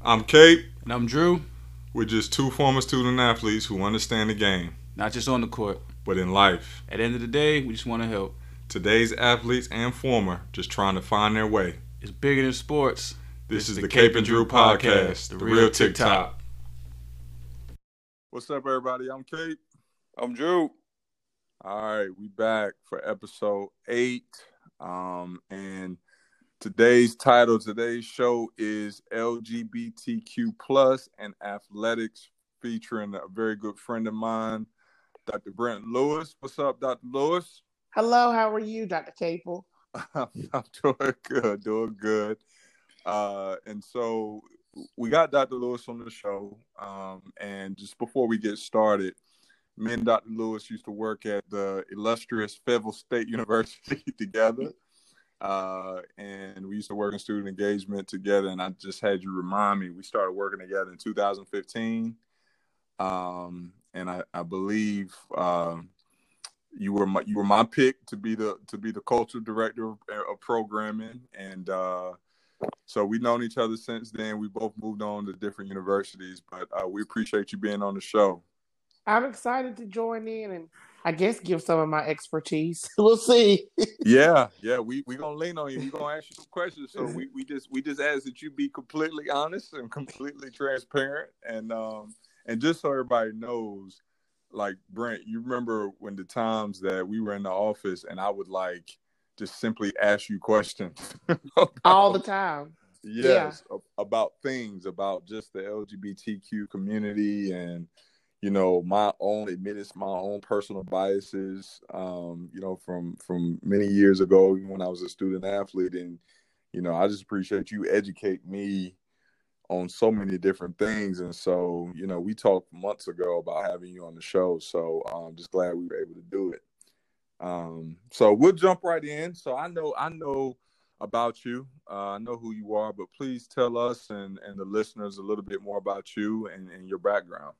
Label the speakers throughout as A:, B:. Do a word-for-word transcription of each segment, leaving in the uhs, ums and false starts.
A: I'm Kate.
B: And I'm Drew.
A: We're just two former student athletes who understand the game,
B: Not just on the court,
A: but in life.
B: At the end of the day, we just want to help.
A: Today's athletes and former just trying to find their way.
B: It's bigger than sports.
A: This, this is the Cape and Drew podcast, the, the real TikTok. What's up, everybody? I'm Kate.
C: I'm Drew.
A: All right, we back for episode eight. Um, and today's title, today's show is L G B T Q plus and athletics, featuring a very good friend of mine, Doctor Brent Lewis. What's up, Doctor Lewis?
D: Hello, how are you, Doctor Capel?
A: I'm doing good, doing good. Uh, and so we got Doctor Lewis on the show. Um, and just before we get started, me and Doctor Lewis used to work at the illustrious Fayetteville State University together. Uh, and we used to work in student engagement together. And I just had you remind me, we started working together in two thousand fifteen. Um, and I, I believe um, you were my you were my pick to be the to be the culture director of, of programming. And uh, so we've known each other since then. We both moved on to different universities, but uh, we appreciate you being on the show.
D: I'm excited to join in and I guess give some of my expertise. We'll see.
A: yeah, yeah, we we gonna lean on you. We gonna ask you some questions. So we, we just we just ask that you be completely honest and completely transparent. And um and just so everybody knows, like Brent, you remember when the times that we were in the office and I would like just simply ask you questions
D: about, all the time.
A: Yes, yeah. About things, about just the L G B T Q community and, you know, my own admittance, my own personal biases, um, you know, from from many years ago when I was a student athlete. And, you know, I just appreciate you educate me on so many different things. And so, you know, we talked months ago about having you on the show. So I'm just glad we were able to do it. Um, so we'll jump right in. So I know I know about you. Uh, I know who you are, but please tell us and, and the listeners a little bit more about you and, and your background.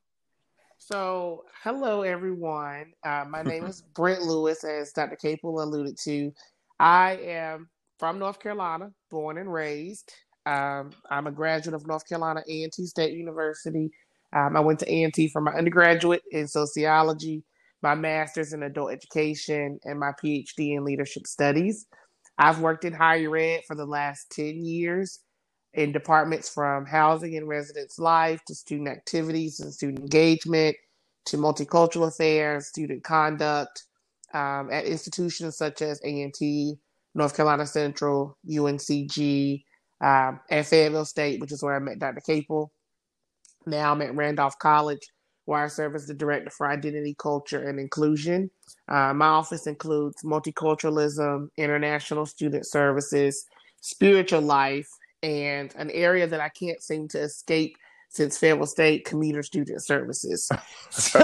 D: So, hello, everyone. Uh, my name is Brent Lewis, as Doctor Capel alluded to. I am from North Carolina, born and raised. Um, I'm a graduate of North Carolina A and T State University. Um, I went to A and T for my undergraduate in sociology, my master's in adult education, and my P H D in leadership studies. I've worked in higher ed for the last ten years. In departments from housing and residence life to student activities and student engagement to multicultural affairs, student conduct, um, at institutions such as A and T, North Carolina Central, U N C G, um, and Fayetteville State, which is where I met Doctor Capel. Now I'm at Randolph College, where I serve as the Director for Identity, Culture, and Inclusion. Uh, my office includes multiculturalism, international student services, spiritual life, and an area that I can't seem to escape since Fayetteville State, commuter student services. So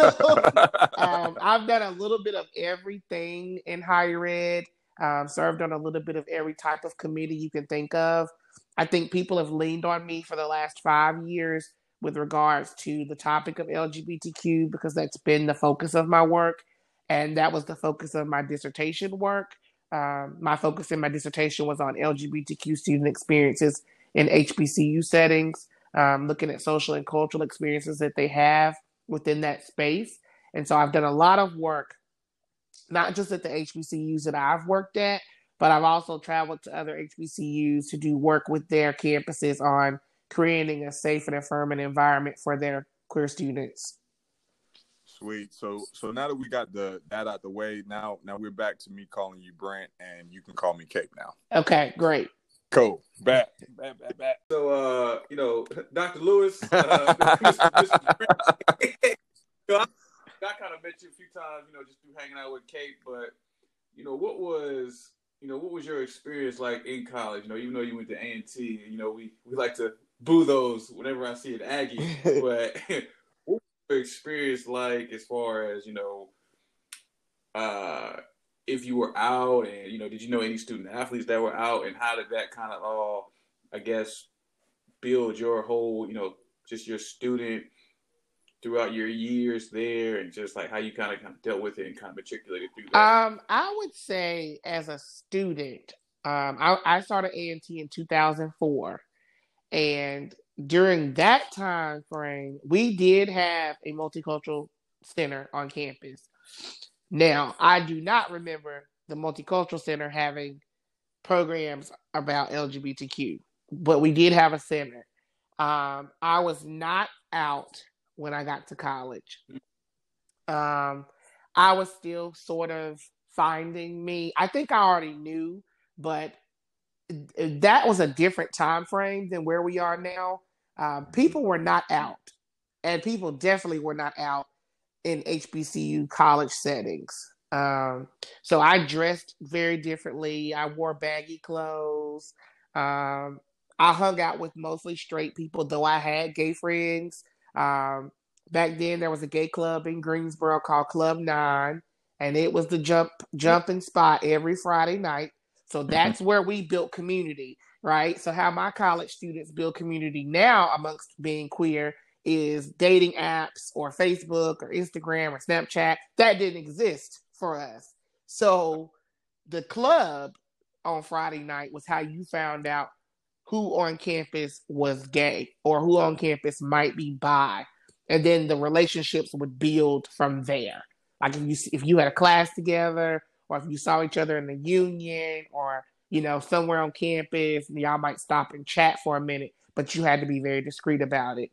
D: um, I've done a little bit of everything in higher ed, um, served on a little bit of every type of committee you can think of. I think people have leaned on me for the last five years with regards to the topic of L G B T Q because that's been the focus of my work. And that was the focus of my dissertation work. Um, my focus in my dissertation was on L G B T Q student experiences in H B C U settings, um, looking at social and cultural experiences that they have within that space. And so I've done a lot of work, not just at the H B C Us that I've worked at, but I've also traveled to other H B C Us to do work with their campuses on creating a safe and affirming environment for their queer students.
A: Sweet. So so now that we got the that out the way, now now we're back to me calling you Brent, and you can call me Kate now.
D: Okay, great.
A: Cool. Back. Back, back, back.
B: So, uh, you know, Doctor Lewis, uh, Mister Mister so I, I kind of met you a few times, you know, just through hanging out with Kate, but, you know, what was, you know, what was your experience like in college? You know, even though you went to A and T, you know, we, we like to boo those whenever I see an Aggie, but what was your experience like as far as, you know, uh, if you were out and, you know, did you know any student athletes that were out and how did that kind of all, I guess, build your whole, you know, just your student throughout your years there and just like how you kind of, kind of dealt with it and kind of matriculated through that?
D: Um, I would say as a student, um, I, I started A and T in two thousand four. And during that time frame, we did have a multicultural center on campus. Now, I do not remember the multicultural center having programs about L G B T Q, but we did have a center. Um, I was not out when I got to college. Um, I was still sort of finding me. I think I already knew, but that was a different time frame than where we are now. Um, people were not out, and people definitely were not out in H B C U college settings. Um, so I dressed very differently. I wore baggy clothes. Um, I hung out with mostly straight people, though I had gay friends. Um, back then, there was a gay club in Greensboro called Club Nine, and it was the jump jumping spot every Friday night. So that's where we built community, right? So how my college students build community now amongst being queer is dating apps or Facebook or Instagram or Snapchat. That didn't exist for us. So the club on Friday night was how you found out who on campus was gay or who on campus might be bi. And then the relationships would build from there. Like if you if you had a class together, or if you saw each other in the union, or you know somewhere on campus, y'all might stop and chat for a minute, but you had to be very discreet about it.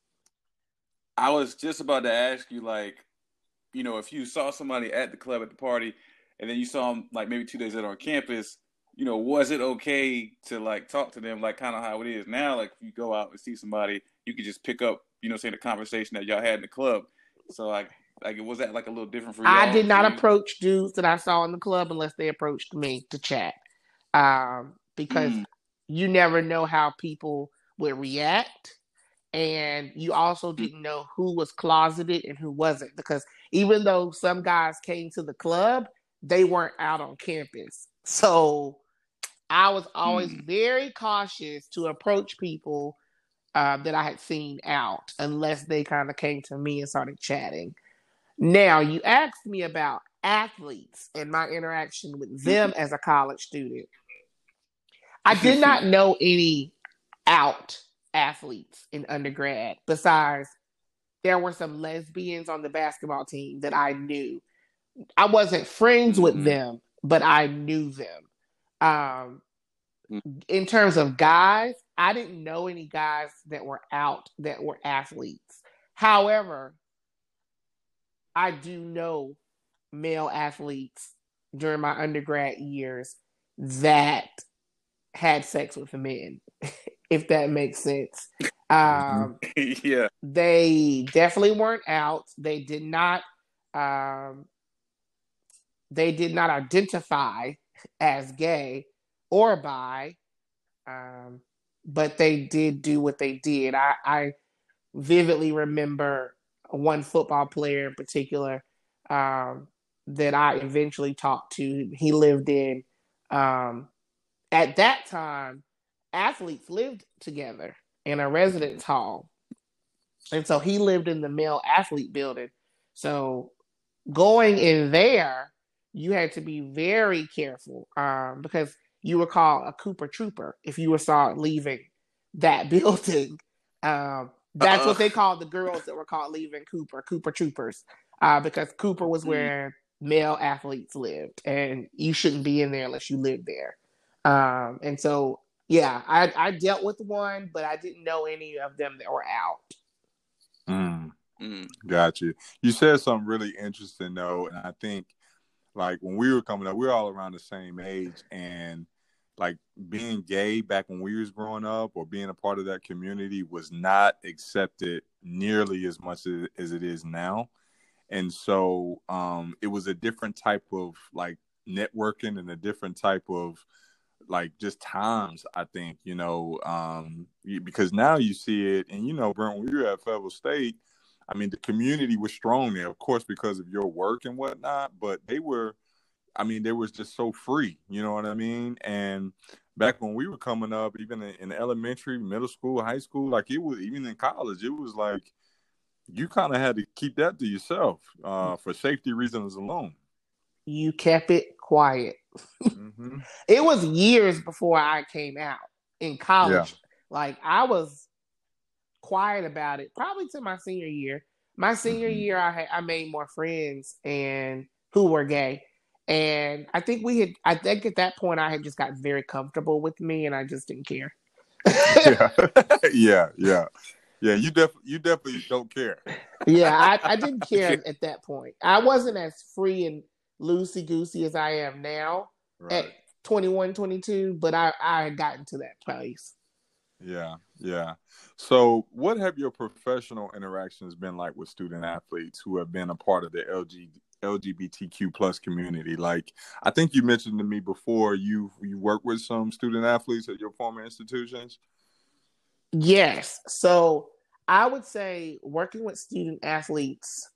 B: I was just about to ask you, like, you know, if you saw somebody at the club at the party, and then you saw them like maybe two days later on campus, you know, was it okay to like talk to them, like kind of how it is now? Like, if you go out and see somebody, you could just pick up, you know, say the conversation that y'all had in the club. So like. Like, was that like a little different for you?
D: I did not approach dudes that I saw in the club unless they approached me to chat. Um, because mm. you never know how people would react. And you also didn't know who was closeted and who wasn't. Because even though some guys came to the club, they weren't out on campus. So I was always mm. very cautious to approach people uh, that I had seen out unless they kind of came to me and started chatting. Now, you asked me about athletes and my interaction with them as a college student. I did not know any out athletes in undergrad. Besides, there were some lesbians on the basketball team that I knew. I wasn't friends with mm-hmm. them, but I knew them. Um, in terms of guys, I didn't know any guys that were out that were athletes. However, I do know male athletes during my undergrad years that had sex with men, if that makes sense. Um,
B: yeah.
D: They definitely weren't out. They did not, um, they did not identify as gay or bi, um, but they did do what they did. I, I vividly remember one football player in particular um, that I eventually talked to. He lived in, um, at that time, athletes lived together in a residence hall. And so he lived in the male athlete building. So going in there, you had to be very careful um, because you were called a Cooper Trooper if you were saw leaving that building. Um, That's Uh-oh. what they called the girls that were caught leaving Cooper, Cooper Troopers, uh, because Cooper was where mm. male athletes lived, and you shouldn't be in there unless you lived there. Um, and so, yeah, I, I dealt with one, but I didn't know any of them that were out.
A: Mm. Mm. Got you. You said something really interesting, though, and I think, like, when we were coming up, we were all around the same age, and like being gay back when we was growing up or being a part of that community was not accepted nearly as much as, as it is now. And so um, it was a different type of like networking and a different type of like just times, I think, you know, um, because now you see it. And, you know, Brent, when we were at Fayetteville State, I mean, the community was strong there, of course, because of your work and whatnot, but they were, I mean, they was just so free, you know what I mean? And back when we were coming up, even in, in elementary, middle school, high school, like it was, even in college, it was like you kind of had to keep that to yourself uh, for safety reasons alone.
D: You kept it quiet. Mm-hmm. It was years before I came out in college. Like I was quiet about it, probably to my senior year. My senior mm-hmm. year, I had I made more friends and who were gay, and I think we had. I think at that point, I had just gotten very comfortable with me, and I just didn't care.
A: yeah, yeah, yeah, yeah. You definitely, you definitely don't care.
D: yeah, I, I didn't care at that point. I wasn't as free and loosey goosey as I am now right. at twenty-one, twenty-two, but I I had gotten to that place.
A: Yeah, yeah. So what have your professional interactions been like with student athletes who have been a part of the L G, L G B T Q plus community? Like, I think you mentioned to me before you you work with some student athletes at your former institutions.
D: Yes. So I would say working with student athletes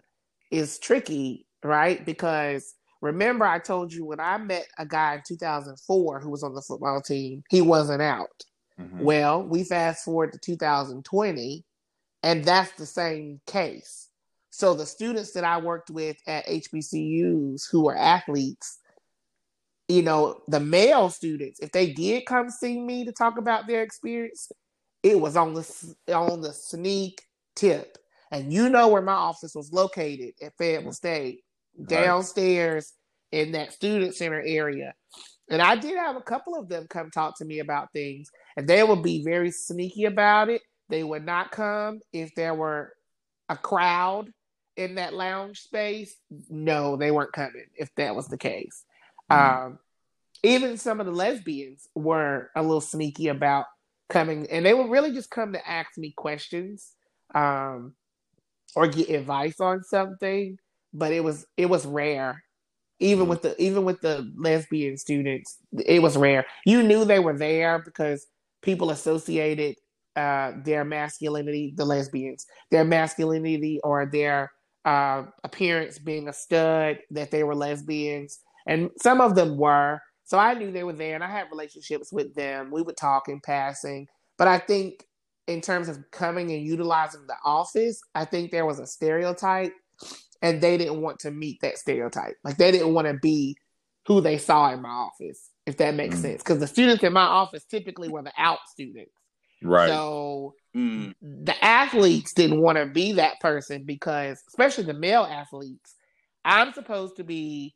D: is tricky, right? Because remember I told you when I met a guy in two thousand four who was on the football team, he wasn't out. Mm-hmm. Well, we fast forward to two thousand twenty, and that's the same case. So the students that I worked with at H B C Us who were athletes, you know, the male students, if they did come see me to talk about their experience, it was on the on the sneak tip. And you know where my office was located at Fayetteville State, downstairs right. in that student center area. And I did have a couple of them come talk to me about things, and they would be very sneaky about it. They would not come if there were a crowd in that lounge space. No, they weren't coming if that was the case. Mm. Um, even some of the lesbians were a little sneaky about coming, and they would really just come to ask me questions um, or get advice on something. But it was it was rare. Even with the even with the lesbian students, it was rare. You knew they were there because people associated uh, their masculinity, the lesbians, their masculinity or their uh, appearance being a stud, that they were lesbians. And some of them were. So I knew they were there, and I had relationships with them. We would talk in passing. But I think in terms of coming and utilizing the office, I think there was a stereotype. And they didn't want to meet that stereotype. Like, they didn't want to be who they saw in my office, if that makes mm. sense. Because the students in my office typically were the out students.
A: Right.
D: So mm. the athletes didn't want to be that person because, especially the male athletes, I'm supposed to be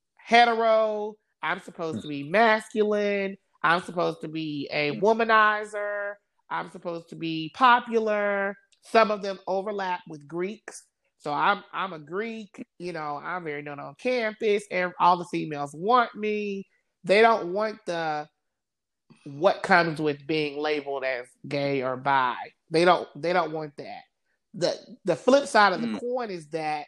D: hetero. I'm supposed mm. to be masculine. I'm supposed to be a womanizer. I'm supposed to be popular. Some of them overlap with Greeks. So I'm I'm a Greek, you know, I'm very known on campus, and all the females want me. They don't want the what comes with being labeled as gay or bi. They don't they don't want that. The the flip side of the mm. coin is that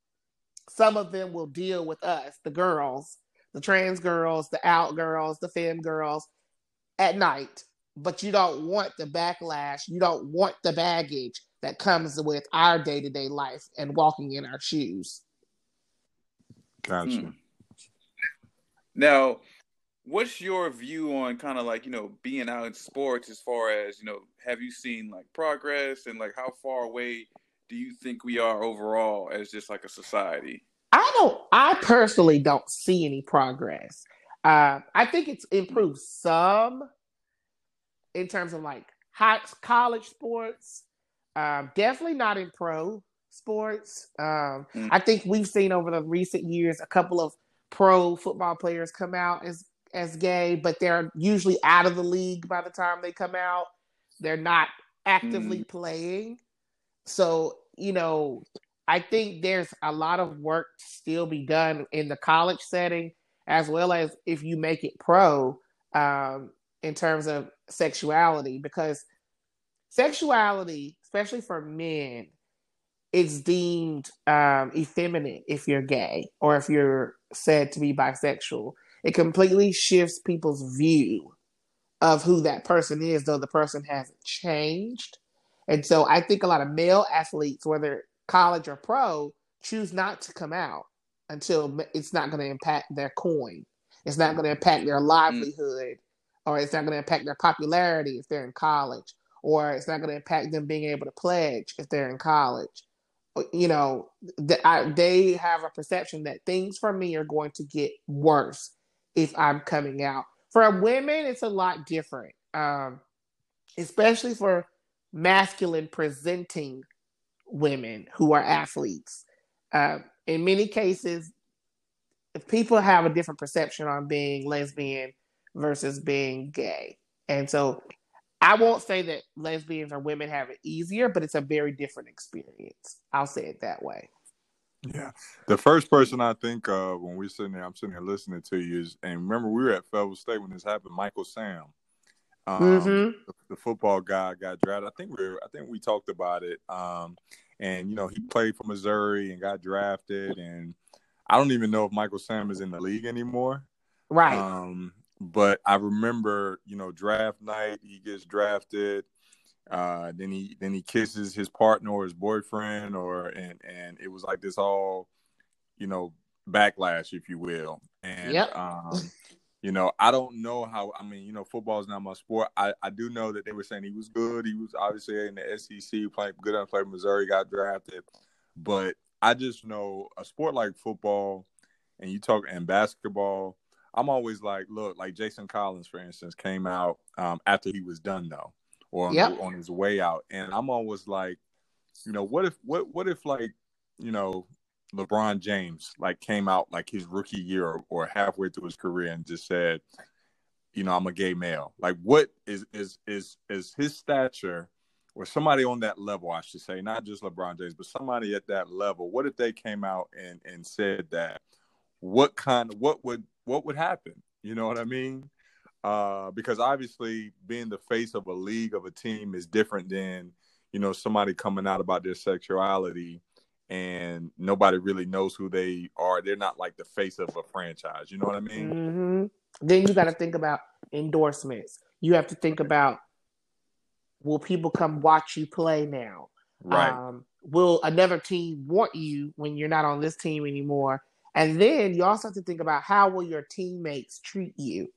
D: some of them will deal with us, the girls, the trans girls, the out girls, the femme girls, at night. But you don't want the backlash, you don't want the baggage that comes with our day-to-day life and walking in our shoes.
A: Gotcha.
B: Hmm. Now, what's your view on kind of like, you know, being out in sports as far as, you know, have you seen like progress and like how far away do you think we are overall as just like a society?
D: I don't, I personally don't see any progress. Uh, I think it's improved some in terms of like high college sports. Um, definitely not in pro sports. Um, mm. I think we've seen over the recent years a couple of pro football players come out as as gay, but they're usually out of the league by the time they come out. They're not actively mm. playing. So, you know, I think there's a lot of work to still be done in the college setting, as well as if you make it pro um, in terms of sexuality, because sexuality, especially for men, is deemed um, effeminate if you're gay or if you're said to be bisexual. It completely shifts people's view of who that person is, though the person hasn't changed. And so I think a lot of male athletes, whether college or pro, choose not to come out until it's not going to impact their coin. It's not going to impact their livelihood, or it's not going to impact their popularity if they're in college. Or it's not going to impact them being able to pledge if they're in college. You know, the, I, they have a perception that things for me are going to get worse if I'm coming out. For women, it's a lot different. Um, especially for masculine presenting women who are athletes. Uh, in many cases, if people have a different perception on being lesbian versus being gay. And so I won't say that lesbians or women have it easier, but it's a very different experience. I'll say it that way.
A: Yeah. The first person I think of when we're sitting there, I'm sitting there listening to you is, and remember we were at Fayetteville State when this happened, Michael Sam. Um, mm-hmm. the, the football guy got drafted. I think we were, I think we talked about it. Um, and, you know, he played for Missouri and got drafted. And I don't even know if Michael Sam is in the league anymore.
D: Right.
A: Um, but I remember, you know, draft night, he gets drafted. Uh, then he then he kisses his partner or his boyfriend, or and and it was like this all, you know, backlash, if you will. And
D: yep.
A: um, you know, I don't know how. I mean, you know, football is not my sport. I, I do know that they were saying he was good. He was obviously in the S E C, playing good enough, played Missouri, got drafted. But I just know a sport like football, and you talk and basketball. I'm always like, look, like Jason Collins, for instance, came out um, after he was done though. Or on,
D: yep.
A: on his way out. And I'm always like, you know, what if, what, what if like, you know, LeBron James like came out like his rookie year or, or halfway through his career and just said, you know, I'm a gay male. Like, what is, is, is, is his stature or somebody on that level, I should say, not just LeBron James, but somebody at that level. What if they came out and, and said that? What kind of, what would, what would happen? You know what I mean? Uh, because obviously being the face of a league, of a team is different than, you know, somebody coming out about their sexuality and nobody really knows who they are. They're not like the face of a franchise. You know what I mean?
D: Mm-hmm. Then you got to think about endorsements. You have to think about, will people come watch you play now?
A: Right.
D: Um, will another team want you when you're not on this team anymore? And then you also have to think about, how will your teammates treat you?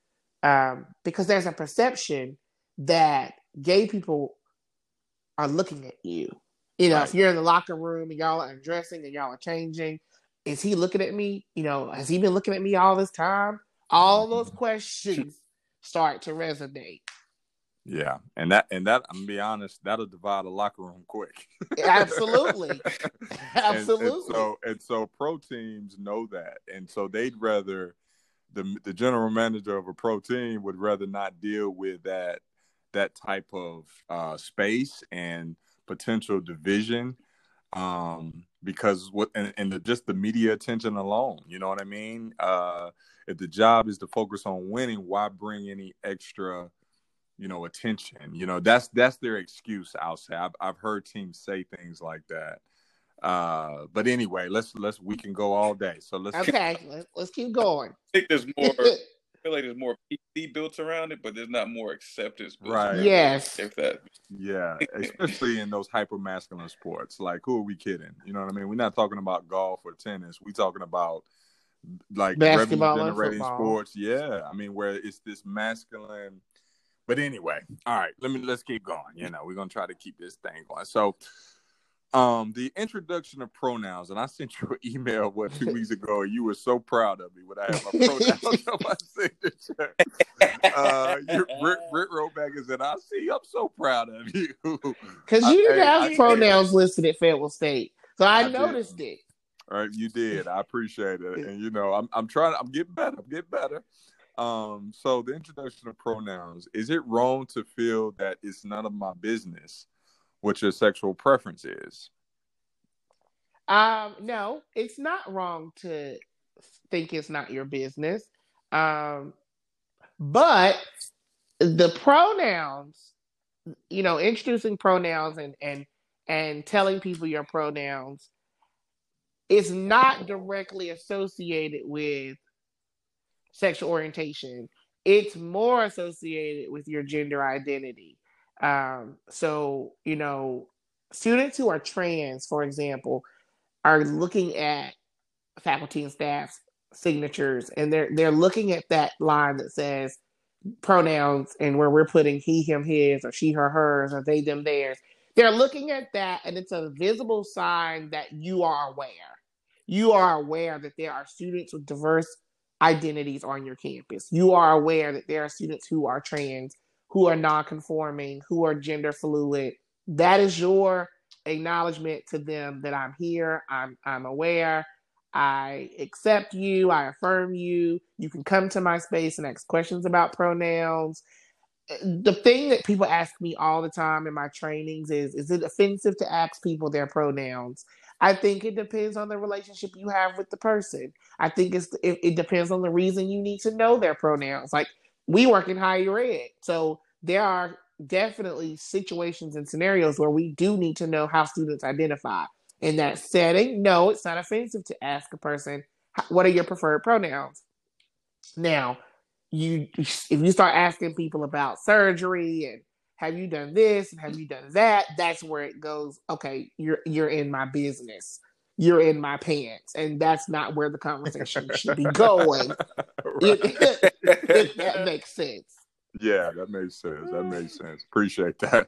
D: Um, because there's a perception that gay people are looking at you. You know, right. If you're in the locker room and y'all are undressing and y'all are changing, is he looking at me? You know, has he been looking at me all this time? All those questions start to resonate.
A: Yeah, and that and that I'm gonna be honest, that'll divide a locker room quick.
D: Absolutely, absolutely.
A: And, and so and so, pro teams know that, and so they'd rather. The the general manager of a pro team would rather not deal with that that type of uh, space and potential division, um, because what and, and the, just the media attention alone. You know what I mean? Uh, if the job is to focus on winning, why bring any extra, you know, attention? You know, that's that's their excuse. I'll say. I've I've heard teams say things like that. Uh, but anyway, let's let's we can go all day. So let's
D: okay. Keep, let's, let's keep going.
B: I think there's more. I feel like there's more P C built around it, but there's not more acceptance built
A: right.
B: around
D: yes.
B: it. If that.
A: Yeah, especially in those hyper masculine sports. Like, who are we kidding? You know what I mean? We're not talking about golf or tennis. We're talking about like
D: basketball
A: revenue
D: and
A: generating
D: football.
A: sports. Yeah, I mean, where it's this masculine. But anyway, all right. Let me let's keep going. You know, we're gonna try to keep this thing going. So. Um, the introduction of pronouns, and I sent you an email what two weeks ago, and you were so proud of me when I had my pronouns on my signature. Uh, you, Britt, Britt wrote back and said, "I see, I'm so proud of you."
D: Because you didn't
A: I,
D: have
A: I,
D: pronouns
A: I,
D: listed at Fayetteville State, so I,
A: I
D: noticed
A: did.
D: it.
A: All right, you did. I appreciate it, and you know, I'm I'm trying. I'm getting better. I'm getting better. Um, so the introduction of pronouns, is it wrong to feel that it's none of my business what your sexual preference is?
D: Um, no, it's not wrong to think it's not your business. Um, but the pronouns, you know, introducing pronouns and, and, and telling people your pronouns is not directly associated with sexual orientation. It's more associated with your gender identity. Um, so, you know, students who are trans, for example, are looking at faculty and staff signatures, and they're they're looking at that line that says pronouns and where we're putting he, him, his, or she, her, hers, or they, them, theirs. They're looking at that, and it's a visible sign that you are aware. You are aware that there are students with diverse identities on your campus. You are aware that there are students who are trans who are non-conforming, who are gender fluid. That is your acknowledgement to them that I'm here, I'm I'm aware, I accept you, I affirm you. You can come to my space and ask questions about pronouns. The thing that people ask me all the time in my trainings is, is it offensive to ask people their pronouns? I think it depends on the relationship you have with the person. I think it's it, it depends on the reason you need to know their pronouns. Like, we work in higher ed, so there are definitely situations and scenarios where we do need to know how students identify. In that setting, no, it's not offensive to ask a person, what are your preferred pronouns? Now, you if you start asking people about surgery and have you done this and have you done that, that's where it goes, okay, you're you're in my business. You're in my pants. And that's not where the conversation should be going. If, if that makes sense.
A: Yeah, that makes sense. That makes sense. Appreciate that.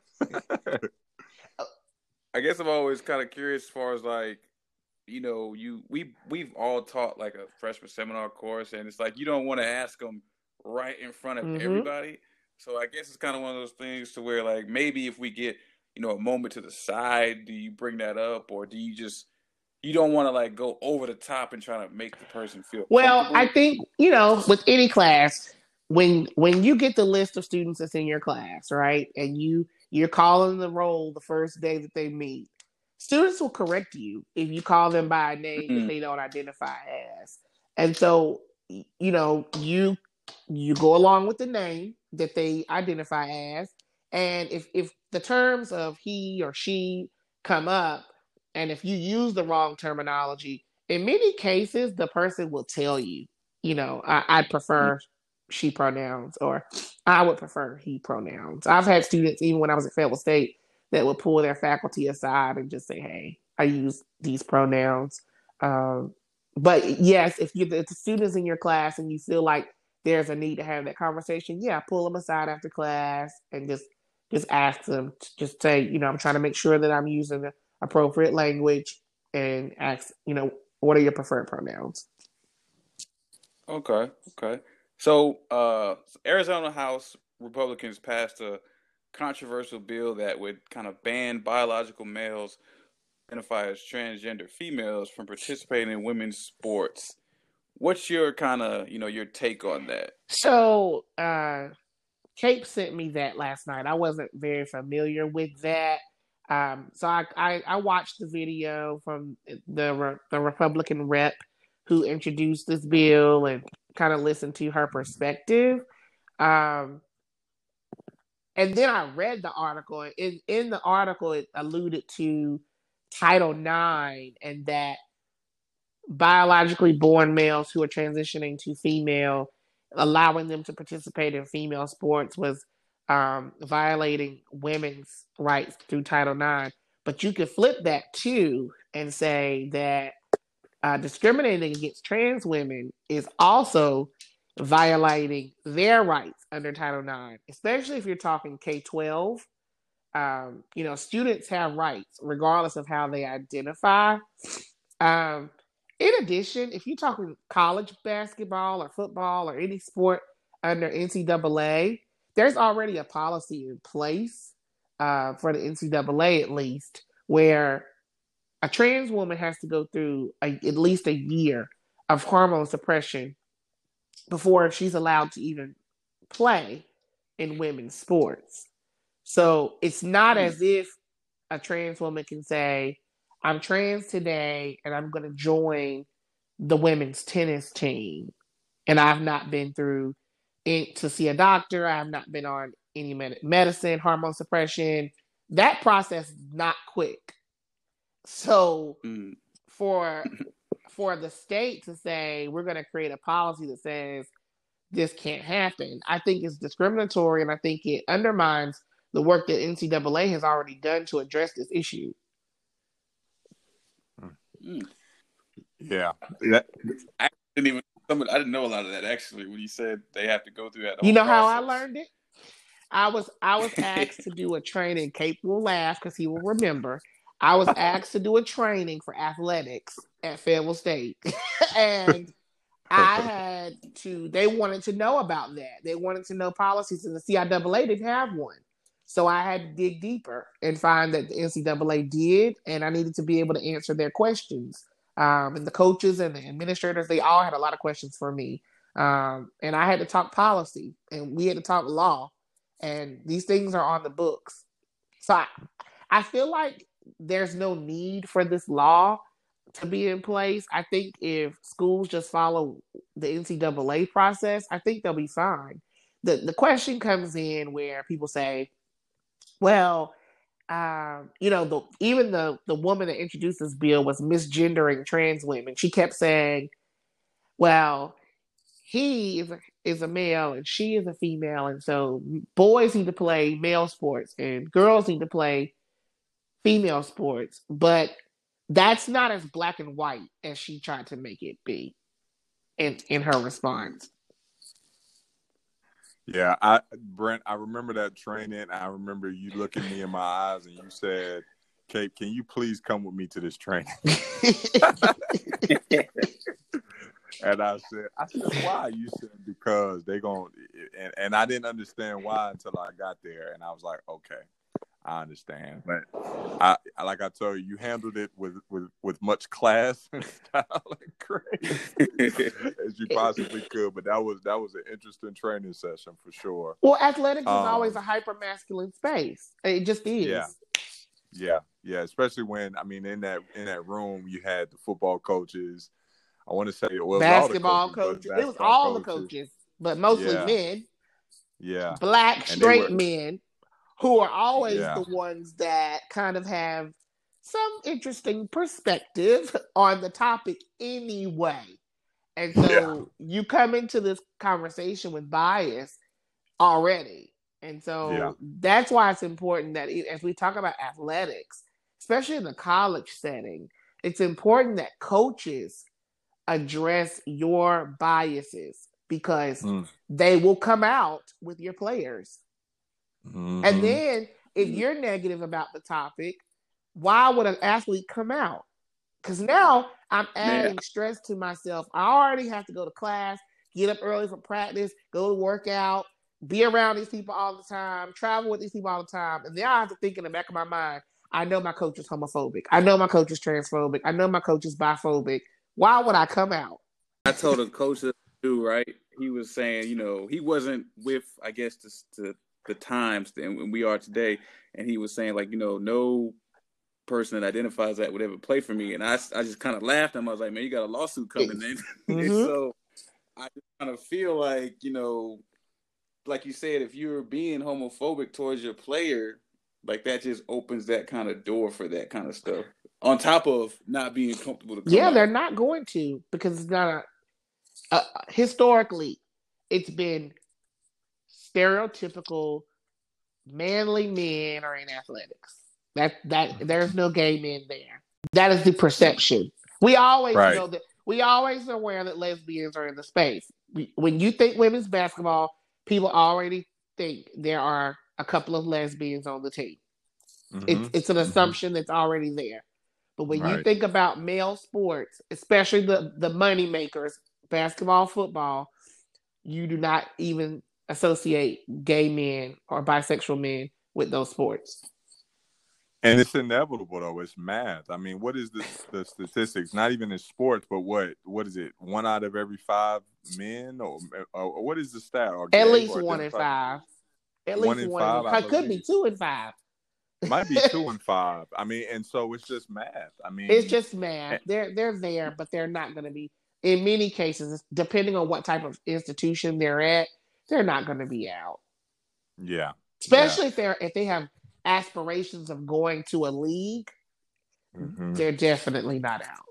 B: I guess I'm always kind of curious as far as like, you know, you we we've all taught like a freshman seminar course, and it's like you don't want to ask them right in front of mm-hmm. everybody. So I guess it's kind of one of those things to where like maybe if we get, you know, a moment to the side, do you bring that up, or do you just you don't want to like go over the top and try to make the person feel
D: well? I think, you know, with any class, when when you get the list of students that's in your class, right, and you you're calling the roll the first day that they meet, students will correct you if you call them by a name mm-hmm. that they don't identify as. And so, you know, you you go along with the name that they identify as. And if, if the terms of he or she come up, and if you use the wrong terminology, in many cases, the person will tell you, you know, I, I prefer she pronouns, or I would prefer he pronouns. I've had students, even when I was at Fayetteville State, that would pull their faculty aside and just say, hey, I use these pronouns. Um, but yes, if you if the students in your class and you feel like there's a need to have that conversation, yeah, pull them aside after class and just just ask them, just say, you know, I'm trying to make sure that I'm using the appropriate language, and ask, you know, what are your preferred pronouns?
B: Okay, okay. So uh, Arizona House Republicans passed a controversial bill that would kind of ban biological males identify as transgender females from participating in women's sports. What's your kind of, you know, your take on that?
D: So, uh, Cape sent me that last night. I wasn't very familiar with that. Um, so I, I, I watched the video from the the Republican rep who introduced this bill and kind of listened to her perspective. Um, and then I read the article. In, in the article, it alluded to Title nine, and that biologically born males who are transitioning to female, allowing them to participate in female sports was um, violating women's rights through Title nine. But you could flip that too and say that uh, discriminating against trans women is also violating their rights under Title nine, especially if you're talking K twelve. Um, you know, students have rights regardless of how they identify. Um, in addition, if you're talking college basketball or football or any sport under N C double A, there's already a policy in place uh, for the N C double A, at least, where a trans woman has to go through a, at least a year of hormone suppression before she's allowed to even play in women's sports. So it's not mm. as if a trans woman can say, I'm trans today and I'm going to join the women's tennis team, and I've not been through it to see a doctor. I have not been on any med- medicine, hormone suppression. That process is not quick. So mm. for for the state to say we're going to create a policy that says this can't happen, I think is discriminatory, and I think it undermines the work that N C double A has already done to address this issue.
A: Mm. Yeah, that,
B: I didn't even. I didn't know a lot of that actually. When you said they have to go through that,
D: you know
B: process.
D: How I learned it? I was I was asked to do a training. Cape will laugh because he will remember. I was asked to do a training for athletics at Fayetteville State, and I had to, they wanted to know about that. They wanted to know policies, and the C I A A didn't have one. So I had to dig deeper and find that the N C double A did, and I needed to be able to answer their questions. Um, and the coaches and the administrators, they all had a lot of questions for me. Um, and I had to talk policy, and we had to talk law, and these things are on the books. So I, I feel like there's no need for this law to be in place. I think if schools just follow the N C double A process, I think they'll be fine. The the question comes in where people say, well, um, you know, the even the the woman that introduced this bill was misgendering trans women. She kept saying, well, he is a, is a male and she is a female, and so boys need to play male sports and girls need to play female sports, but that's not as black and white as she tried to make it be in, in her response.
A: Yeah, I Brent, I remember that training. I remember you looking me in my eyes and you said, Kate, can you please come with me to this training? And I said, I said, why? You said, because they going to, and, and I didn't understand why until I got there. And I was like, okay, I understand. But I, like I told you, you handled it with, with, with much class and style and grace as you possibly could. But that was, that was an interesting training session for sure.
D: Well, athletics um, is always a hyper masculine space. It just is.
A: Yeah. Yeah. Yeah. Especially when, I mean, in that, in that room, you had the football coaches. I want to say it was
D: basketball
A: all the coaches.
D: coaches. It was all coaches. the coaches, but mostly
A: yeah.
D: men.
A: Yeah.
D: Black, straight were, men who are always
A: yeah.
D: the ones that kind of have some interesting perspective on the topic anyway. And so yeah. you come into this conversation with bias already. And so yeah. that's why it's important that as we talk about athletics, especially in the college setting, it's important that coaches address your biases because mm. they will come out with your players. Mm-hmm. And then if you're negative about the topic, why would an athlete come out? Because now I'm adding Man. stress to myself. I already have to go to class, get up early for practice, go to workout, be around these people all the time, travel with these people all the time. And then I have to think in the back of my mind, I know my coach is homophobic. I know my coach is transphobic. I know my coach is biphobic. Why would I come out?
B: I told a coach too, right? He was saying, you know, he wasn't with, I guess, the, the, the times and we are today. And he was saying, like, you know, no person that identifies that would ever play for me. And I, I just kind of laughed at him. I was like, man, you got a lawsuit coming in. Mm-hmm. And so I just kind of feel like, you know, like you said, if you're being homophobic towards your player, like that just opens that kind of door for that kind of stuff. On top of not being comfortable to come
D: Yeah,
B: out.
D: They're not going to because it's not a, uh, historically, it's been stereotypical manly men are in athletics. That that there's no gay men there. That is the perception. We always right. know that we always are aware that lesbians are in the space. We, when you think women's basketball, people already think there are a couple of lesbians on the team. Mm-hmm. It's it's an assumption mm-hmm. that's already there. But when right. you think about male sports, especially the, the money makers, basketball, football, you do not even associate gay men or bisexual men with those sports.
A: And it's inevitable, though. It's math. I mean, what is the, the statistics? Not even in sports, but what what is it? One out of every five men? Or, or what is the stat? Or
D: At least one in five. At least one in one five. It could be two in five.
A: Might be two and five. I mean, and so it's just math. I mean,
D: it's just math. They're they're there, but they're not going to be. In many cases, depending on what type of institution they're at, they're not going to be out.
A: Yeah,
D: especially
A: yeah.
D: if they're if they have aspirations of going to a league, mm-hmm. they're definitely not out.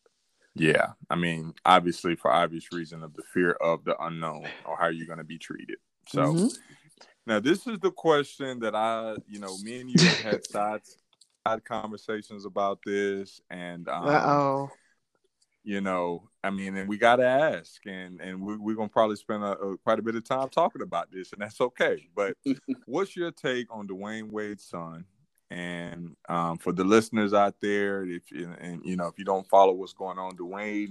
A: Yeah, I mean, obviously for obvious reason of the fear of the unknown or how you're going to be treated. So. Mm-hmm. Now, this is the question that I, you know, me and you have had side, side conversations about this. And, um,
D: uh-oh.
A: you know, I mean, and we got to ask. And, and we, we're going to probably spend a, a, quite a bit of time talking about this, and that's okay. But what's your take on Dwayne Wade's son? And um, for the listeners out there, if and, and, you know, if you don't follow what's going on, Dwayne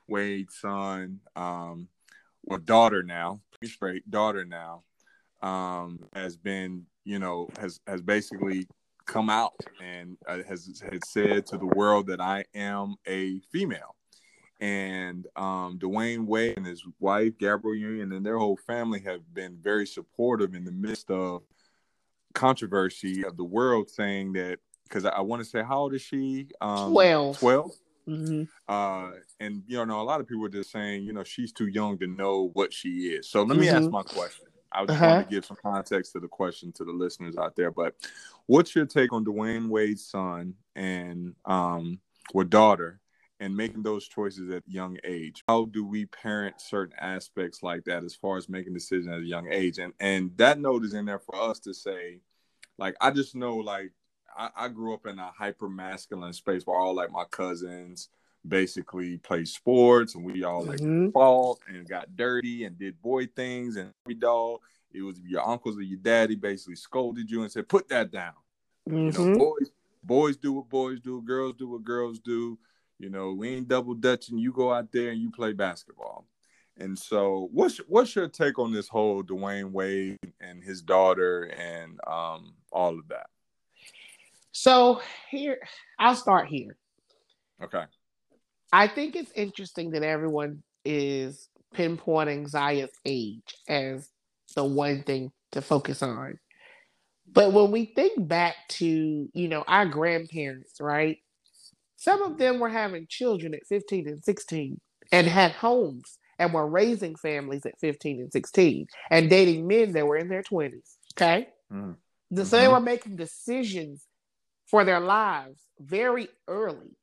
A: Wade's son, um, or daughter now, pretty straight daughter now, um, has been, you know, has has basically come out and uh, has has said to the world that I am a female. And um, Dwayne Wade and his wife, Gabrielle Union, and their whole family have been very supportive in the midst of controversy of the world, saying that, because I, I want to say, how old is she? Um,
D: twelve.
A: twelve?
D: Mm-hmm.
A: Uh, and, you know, a lot of people are just saying, you know, she's too young to know what she is. So let me
D: Mm-hmm.
A: ask my question. I just
D: Uh-huh.
A: wanted to give some context to the question to the listeners out there. But what's your take on Dwayne Wade's son and um, or daughter and making those choices at a young age? How do we parent certain aspects like that as far as making decisions at a young age? And and that note is in there for us to say, like, I just know, like, I, I grew up in a hyper masculine space where all like my cousins basically played sports and we all like
D: Mm-hmm.
A: fought and got dirty and did boy things, and every dog, it was your uncles or your daddy basically scolded you and said, put that down.
D: Mm-hmm.
A: You know, boys, boys do what boys do, girls do what girls do. You know, we ain't double dutching. You go out there and you play basketball. And so, what's what's your take on this whole Dwayne Wade and his daughter and um, all of that?
D: So here, I'll start here.
A: Okay.
D: I think it's interesting that everyone is pinpointing Zaya's age as the one thing to focus on. But when we think back to, you know, our grandparents, right? Some of them were having children at fifteen and sixteen and had homes and were raising families at fifteen and sixteen and dating men that were in their twenties. Okay.
A: Mm-hmm.
D: So they were making decisions for their lives very early.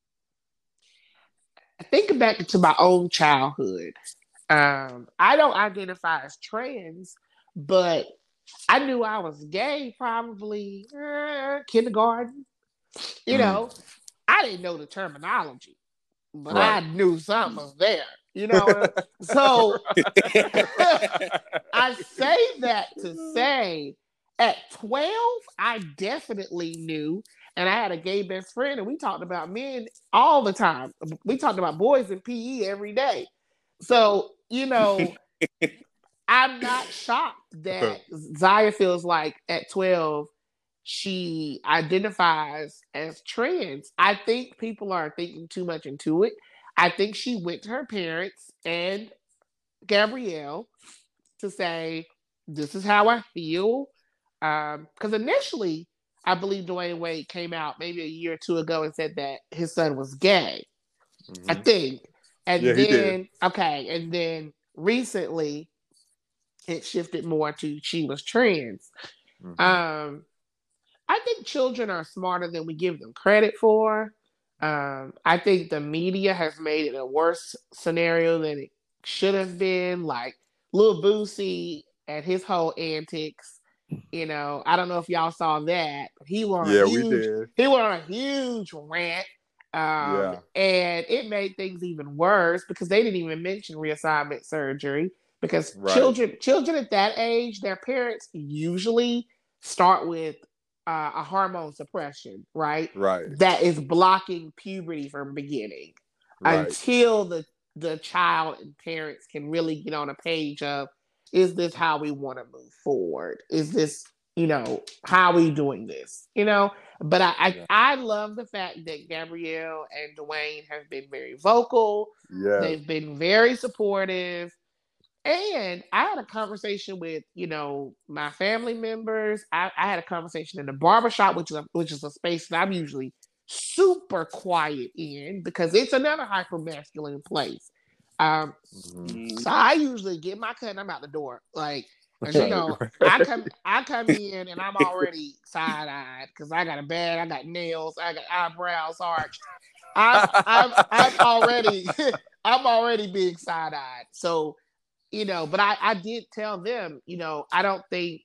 D: Thinking back to my own childhood, um, I don't identify as trans, but I knew I was gay probably uh, kindergarten. You
A: Mm.
D: know, I didn't know the terminology, but
A: Right.
D: I knew something was there. You know, so I say that to say, at twelve, I definitely knew, and I had a gay best friend, and we talked about men all the time. We talked about boys in P E every day. So, you know, I'm not shocked that Zaya feels like at twelve, she identifies as trans. I think people are thinking too much into it. I think she went to her parents and Gabrielle to say, this is how I feel. Because um, initially, I believe Dwayne Wade came out maybe a year or two ago and said that his son was gay. Mm-hmm. I think. And
A: yeah,
D: then,
A: he did.
D: Okay, and then recently, it shifted more to she was trans. Mm-hmm. Um, I think children are smarter than we give them credit for. Um, I think the media has made it a worse scenario than it should have been. Like Lil Boosie and his whole antics. You know, I don't know if y'all saw that. But he went on
A: yeah,
D: a huge,
A: we did.
D: He went on a huge rant. Um, yeah. And it made things even worse because they didn't even mention reassignment surgery. Because right. children, children at that age, their parents usually start with uh, a hormone suppression, right?
A: Right.
D: That is blocking puberty from beginning right. until the the child and parents can really get on a page of, is this how we want to move forward? Is this, you know, how are we doing this? You know, but I I, yeah. I love the fact that Gabrielle and Dwayne have been very vocal.
A: Yeah.
D: They've been very supportive. And I had a conversation with, you know, my family members. I, I had a conversation in the barbershop, which is a, which is a space that I'm usually super quiet in because it's another hyper masculine place. Um, mm-hmm. So I usually get my cut and I'm out the door. Like, you know, I come I come in and I'm already side eyed because I got a bed, I got nails, I got eyebrows arched. I'm I'm, I'm already I'm already being side eyed. So. You know, but I, I did tell them, you know, I don't think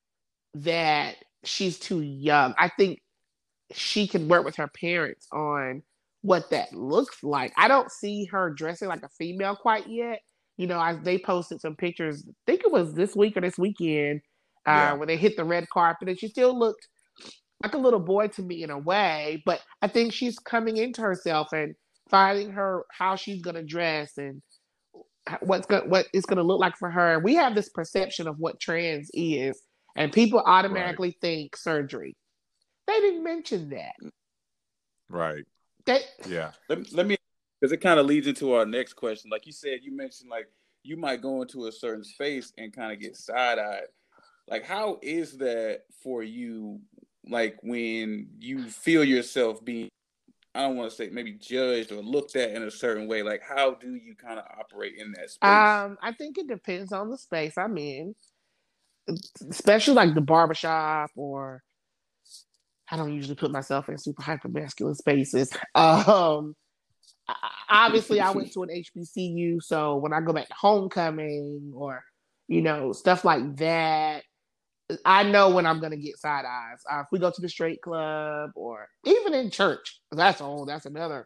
D: that she's too young. I think she can work with her parents on what that looks like. I don't see her dressing like a female quite yet. You know, I, they posted some pictures, I think it was this week or this weekend, uh, yeah. when they hit the red carpet, and she still looked like a little boy to me in a way, but I think she's coming into herself, and finding her how she's gonna dress and what's going what it's gonna look like for her. We have this perception of what trans is, and people automatically
A: Right.
D: think surgery. They didn't mention that.
A: Right.
D: They,
A: Yeah.
B: Let, let me, because it kind of leads into our next question. Like you said, you mentioned like you might go into a certain space and kind of get side eyed. Like, how is that for you? Like when you feel yourself being, I don't want to say maybe judged or looked at in a certain way. Like, how do you kind of operate in that space?
D: Um, I think it depends on the space I'm in, especially like the barbershop, or I don't usually put myself in super hyper masculine spaces. Um, obviously, I went to an H B C U, so when I go back to homecoming or you know stuff like that, I know when I'm gonna get side eyes. Uh, if we go to the straight club or even in church, that's all. That's another.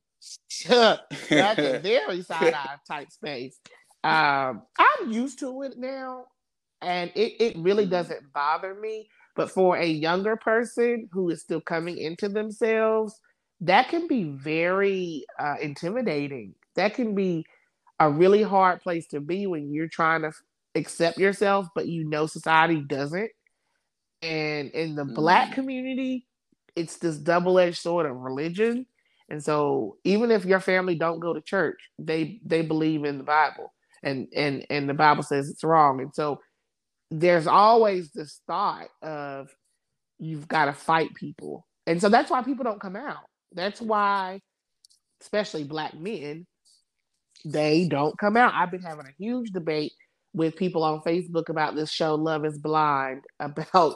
D: That's a very side eye type space. Um, I'm used to it now, and it, it really doesn't bother me. But for a younger person who is still coming into themselves, that can be very uh, intimidating. That can be a really hard place to be when you're trying to accept yourself, but you know society doesn't. And in the Black community, it's this double-edged sword of religion. And so even if your family don't go to church, they they believe in the Bible. And and and the Bible says it's wrong. And so there's always this thought of you've got to fight people. And so that's why people don't come out. That's why, especially Black men, they don't come out. I've been having a huge debate with people on Facebook about this show Love is Blind, about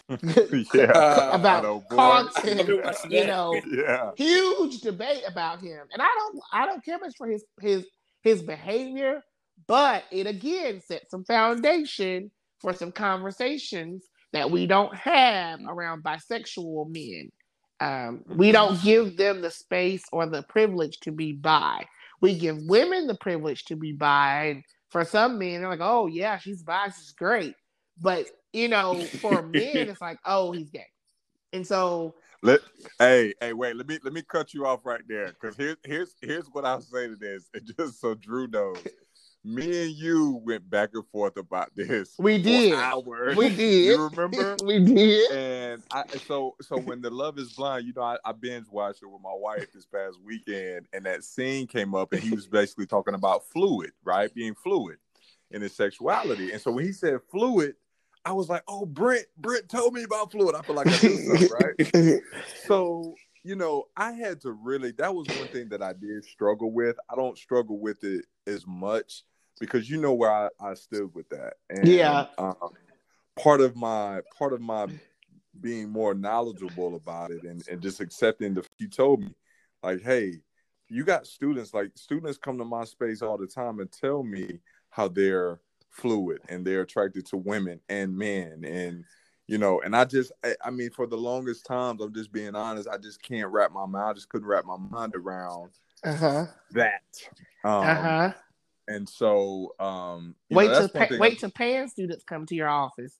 A: yeah,
D: about content, you know,
A: yeah,
D: huge debate about him. And I don't I don't care much for his his his behavior, but it again sets some foundation for some conversations that we don't have around bisexual men. Um, we don't give them the space or the privilege to be bi. We give women the privilege to be bi. And for some men, they're like, oh, yeah, she's bi, she's great. But, you know, for men, it's like, oh, he's gay. And so...
A: Let, hey, hey, wait, let me let me cut you off right there. Because here, here's, here's what I'll say to this. And just so Drew knows. Me and you went back and forth about this.
D: We did.
A: Hours.
D: We did.
A: You remember?
D: We did.
A: And I so so when the Love is Blind, you know, I, I binge watched it with my wife this past weekend, and that scene came up, and he was basically talking about fluid, right? Being fluid in his sexuality. And so when he said fluid, I was like, oh, Brent, Brent told me about fluid. I feel like I knew something, right? So, you know, I had to really, that was one thing that I did struggle with. I don't struggle with it as much, because you know where I, I stood with that. And
D: yeah.
A: um, part of my part of my being more knowledgeable about it and, and just accepting the you told me, like, hey, you got students, like students come to my space all the time and tell me how they're fluid and they're attracted to women and men. And, you know, and I just, I, I mean, for the longest times, I'm just being honest, I just can't wrap my mind, I just couldn't wrap my mind around
D: uh-huh.
A: that. Um,
D: uh-huh.
A: And so, um,
D: wait
A: know,
D: till pa- wait till pan students come to your office.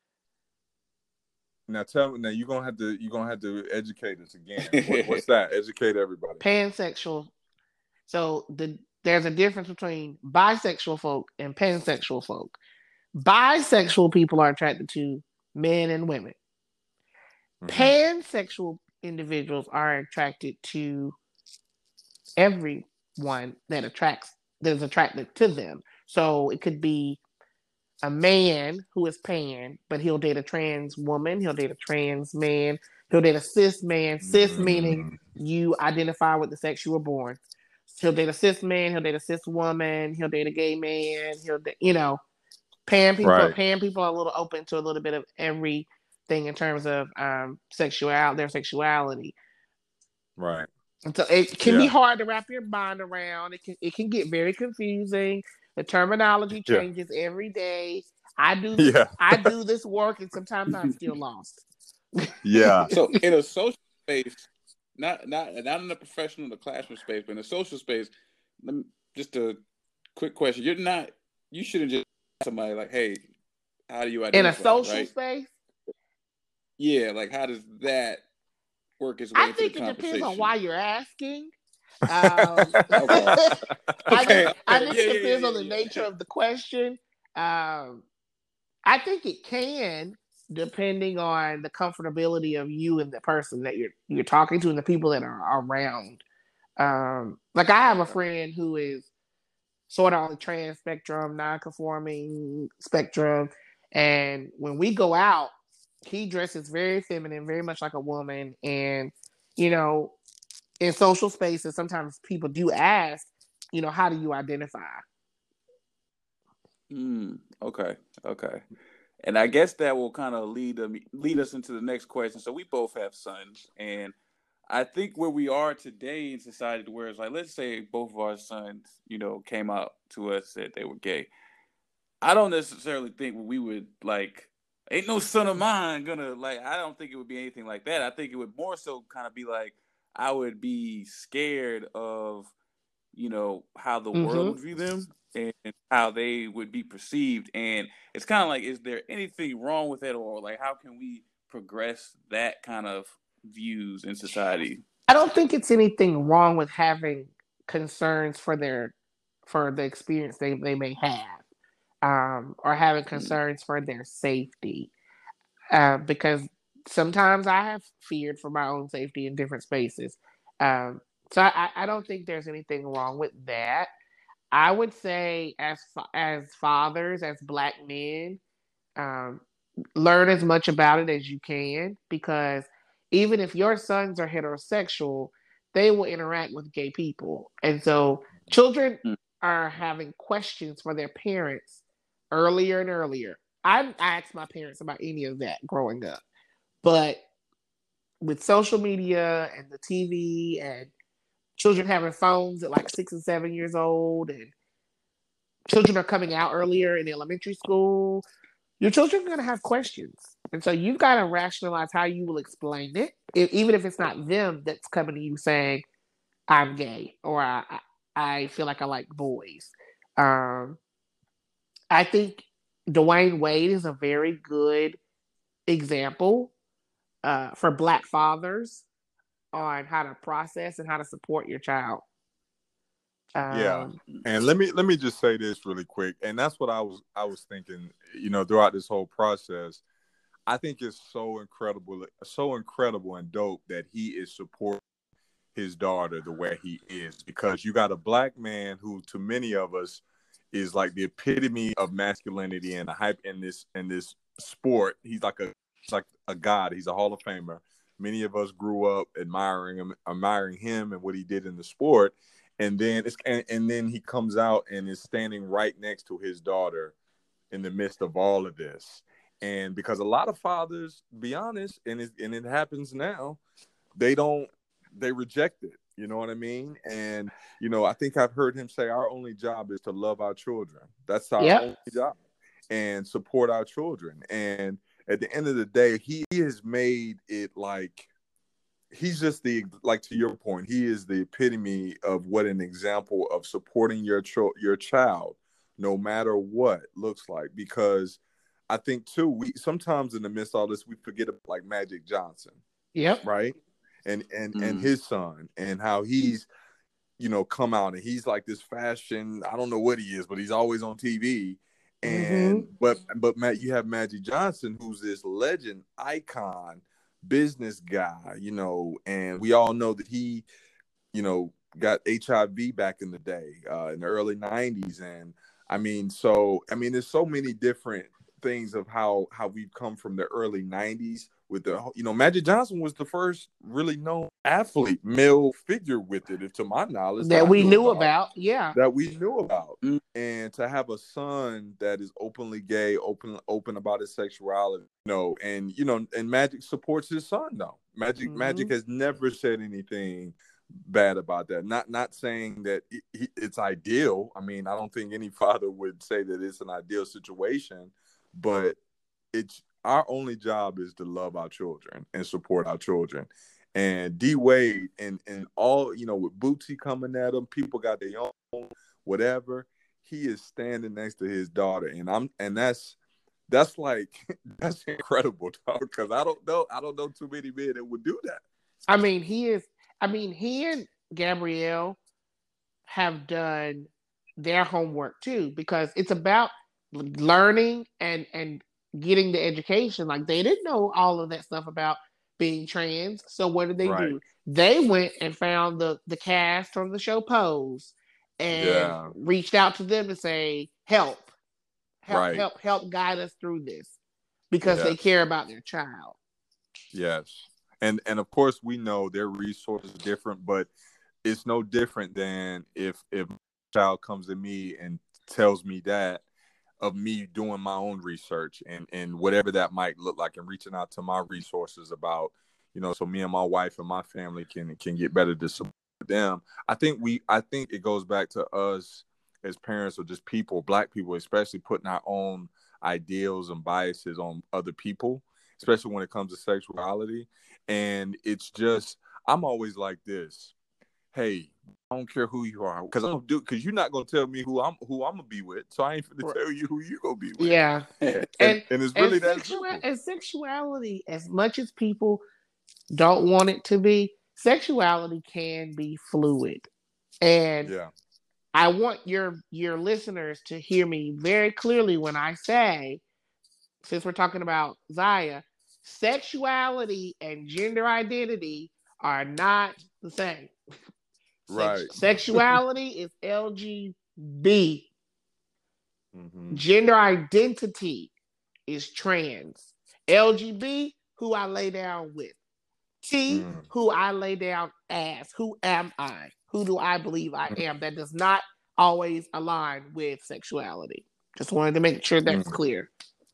A: Now tell me, now you're gonna have to you're gonna have to educate us again. What, what's that? Educate everybody.
D: Pansexual. So the there's a difference between bisexual folk and pansexual folk. Bisexual people are attracted to men and women. Mm-hmm. Pansexual individuals are attracted to everyone that attracts that is attracted to them. So it could be a man who is pan, but he'll date a trans woman, he'll date a trans man, he'll date a cis man, cis mm-hmm. meaning you identify with the sex you were born. He'll date a cis man, he'll date a cis woman, he'll date a gay man, he'll date, you know, pan people, right. pan people are a little open to a little bit of everything in terms of um sexuality, their sexuality.
A: Right.
D: And so it can yeah. be hard to wrap your mind around. It can it can get very confusing. The terminology changes yeah. every day. I do this, yeah. I do this work, and sometimes I'm still lost.
A: Yeah.
B: So in a social space, not not not in the professional, the classroom space, but in a social space, let me, just a quick question: You're not, you shouldn't just ask somebody like, "Hey, how do you identify?"
D: In a social
B: right?
D: space.
B: Yeah, like how does that work its way
D: I
B: into
D: think
B: the
D: it
B: conversation?
D: depends on why you're asking. Um,
B: Okay.
D: I
B: Okay.
D: think I
B: Okay.
D: think
B: Yeah,
D: it
B: yeah,
D: depends
B: yeah,
D: on
B: yeah,
D: the
B: yeah.
D: nature of the question. Um, I think it can, depending on the comfortability of you and the person that you're you're talking to and the people that are around. Um, like I have a friend who is sort of on the trans spectrum, non-conforming spectrum, and when we go out, he dresses very feminine, very much like a woman, and you know, in social spaces, sometimes people do ask, you know, how do you identify?
B: Mm, okay. Okay. And I guess that will kind of lead them lead us into the next question. So we both have sons, and I think where we are today in society, where it's like, let's say both of our sons, you know, came out to us said they were gay. I don't necessarily think we would like. Ain't no son of mine gonna like. I don't think it would be anything like that. I think it would more so kind of be like I would be scared of, you know, how the world
D: Mm-hmm.
B: would view them and how they would be perceived. And it's kind of like, is there anything wrong with it, or like how can we progress that kind of views in society?
D: I don't think it's anything wrong with having concerns for their for the experience they, they may have, um, or having
B: Mm,
D: concerns for their safety. Uh, because sometimes I have feared for my own safety in different spaces. Um, so I, I don't think there's anything wrong with that. I would say, as fa- as fathers, as black men, um, learn as much about it as you can, because even if your sons are heterosexual, they will interact with gay people, and so children
B: mm,
D: are having questions for their parents earlier and earlier. I, I asked my parents about any of that growing up, but with social media and the T V and children having phones at like six and seven years old, and children are coming out earlier in elementary school, your children are going to have questions. And so you've got to rationalize how you will explain it, if, even if it's not them that's coming to you saying, I'm gay, or I, I, I feel like I like boys. Um, I think Dwayne Wade is a very good example uh, for Black fathers on how to process and how to support your child.
A: Yeah.
D: Um,
B: mm,
A: And let me let me just say this really quick. And that's what I was I was thinking, you know, throughout this whole process. I think it's so incredible, so incredible and dope that he is supporting his daughter the way he is, because you got a black man who to many of us is like the epitome of masculinity and a hype in this in this sport. He's like a he's like a god. He's a Hall of Famer. Many of us grew up admiring him, admiring him and what he did in the sport. And then it's and, and then he comes out and is standing right next to his daughter in the midst of all of this. And because a lot of fathers, be honest, and it, and it happens now, they don't, they reject it. You know what I mean? And, you know, I think I've heard him say our only job is to love our children. That's our
D: yep.
A: only job, and support our children. And at the end of the day, he has made it like, he's just the, like to your point, he is the epitome of what an example of supporting your cho- your child, no matter what looks like. Because I think too, we sometimes in the midst of all this, we forget about like Magic Johnson,
D: Yep.
A: right? And and and
B: mm,
A: his son, and how he's, you know, come out and he's like this fashion, I don't know what he is, but he's always on T V.
D: Mm-hmm.
A: And but but Matt, you have Magic Johnson, who's this legend, icon, business guy, you know, and we all know that he, you know, got H I V back in the day, uh, in the early nineties. And I mean, so I mean, there's so many different things of how how we've come from the early nineties with the, you know, Magic Johnson was the first really known athlete, male figure with it, if to my knowledge, that
D: That
A: I
D: we
A: knew
D: knew
A: about,
D: about. Yeah.
A: that we knew about.
B: mm,
A: And to have a son that is openly gay, open open about his sexuality, you know, and you know, and Magic supports his son though. Magic
D: Mm-hmm.
A: Magic has never said anything bad about that. Not not saying that it, it's ideal. I mean, I don't think any father would say that it's an ideal situation, but it's our only job is to love our children and support our children. And D Wade and and all, you know, with Bootsy coming at him, people got their own whatever. He is standing next to his daughter, and I'm and that's that's like that's incredible, dog. Because I don't know I don't know too many men that would do that.
D: I mean, he is. I mean, he and Gabrielle have done their homework too, because it's about learning and and getting the education. Like, they didn't know all of that stuff about being trans. So what did they
A: Right.
D: do? They went and found the the cast from the show Pose and
A: Yeah.
D: reached out to them to say, help, help,
A: Right.
D: help, help guide us through this, because they
A: Yes.
D: care about their child.
A: Yes. And and of course we know their resources are different, but it's no different than if if a child comes to me and tells me that, of me doing my own research and and whatever that might look like, and reaching out to my resources about, you know, so me and my wife and my family can can get better to support them. I think we I think it goes back to us as parents, or just people, Black people especially, putting our own ideals and biases on other people, especially when it comes to sexuality. And it's just, I'm always like this. Hey, I don't care who you are, because I don't do because you're not gonna tell me who I'm who I'm gonna be with. So I ain't gonna tell you who you gonna be with.
D: Yeah.
A: And
D: And
A: and it's really
D: and,
A: that
D: sexua-
A: simple.
D: and sexuality, as much as people don't want it to be, sexuality can be fluid. And
A: Yeah.
D: I want your your listeners to hear me very clearly when I say, since we're talking about Zaya, sexuality and gender identity are not the same.
A: Right.
D: Sex- sexuality is L G B.
A: Mm-hmm.
D: Gender identity is trans. L G B, who I lay down with. T,
A: Mm.
D: who I lay down as. Who am I? Who do I believe I am? That does not always align with sexuality. Just wanted to make sure that's
A: Mm.
D: clear.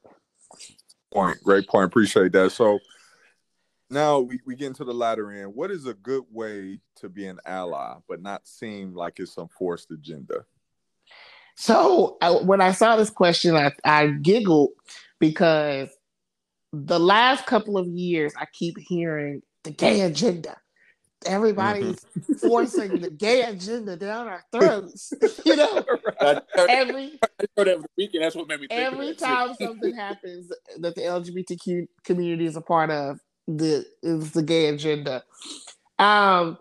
A: Point. Great point. Appreciate that. So now we, we get into the latter end. What is a good way to be an ally, but not seem like it's some forced agenda?
D: So I, when I saw this question, I, I giggled, because the last couple of years, I keep hearing the gay agenda. Everybody's mm-hmm. forcing the gay agenda down our throats. You know,
B: right.
D: every
B: I heard every weekend. That's what made me think
D: every
B: of that
D: time
B: too.
D: something happens that the L G B T Q community is a part of, the is the gay agenda. Um,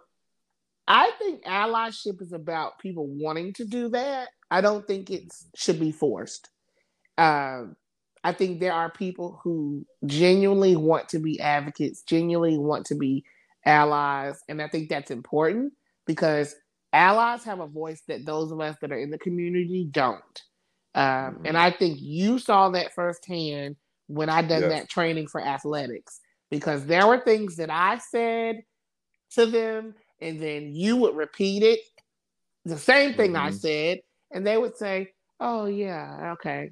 D: I think allyship is about people wanting to do that. I don't think it should be forced. Um, I think there are people who genuinely want to be advocates, genuinely want to be allies, and I think that's important, because allies have a voice that those of us that are in the community don't. Um, mm-hmm. And I think you saw that firsthand when I done yes. that training for athletics, because there were things that I said to them, and then you would repeat it, the same thing mm-hmm. I said, and they would say, "Oh yeah, okay."